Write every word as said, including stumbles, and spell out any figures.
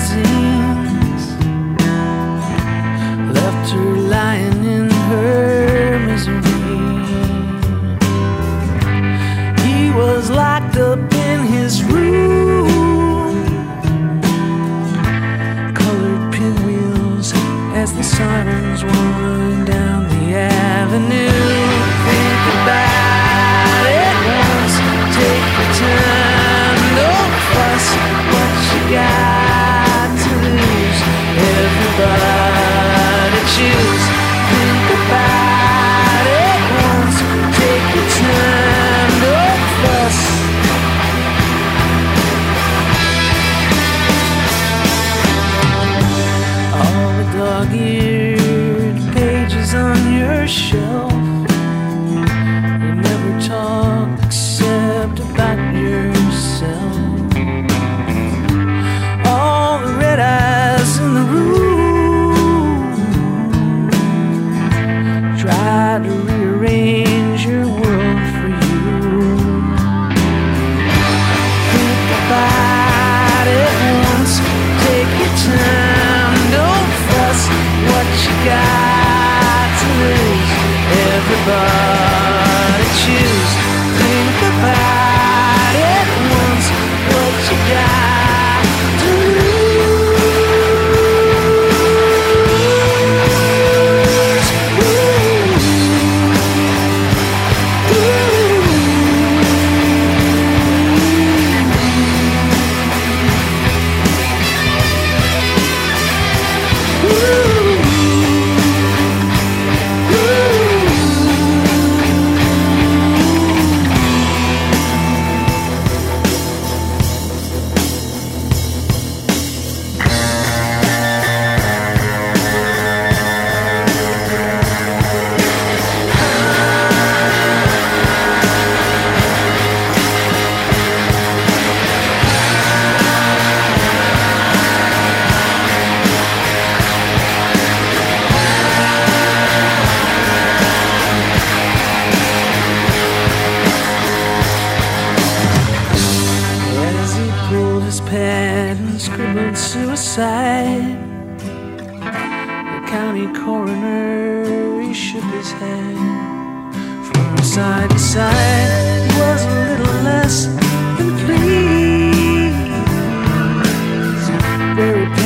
magazines, left her lying in her misery. He was locked up in his room, colored pinwheels as the sirens wind down the avenue. Think about it once, take your time, don't fuss what you got to lose. Everybody choose. Think about it once, take your time, don't fuss. All the dog-eared pages on your shelf, you never talk except about yourself. All the red eyes in the room try to rearrange your world for you. Think about it once, take your time, don't fuss what you got to lose. Everybody choose. Think about it once, what you got to lose. Ooh. Ooh. As he pulled his pad and scribbled suicide, the county coroner, he shook his head. From side to side, he was a little less than pleased. Very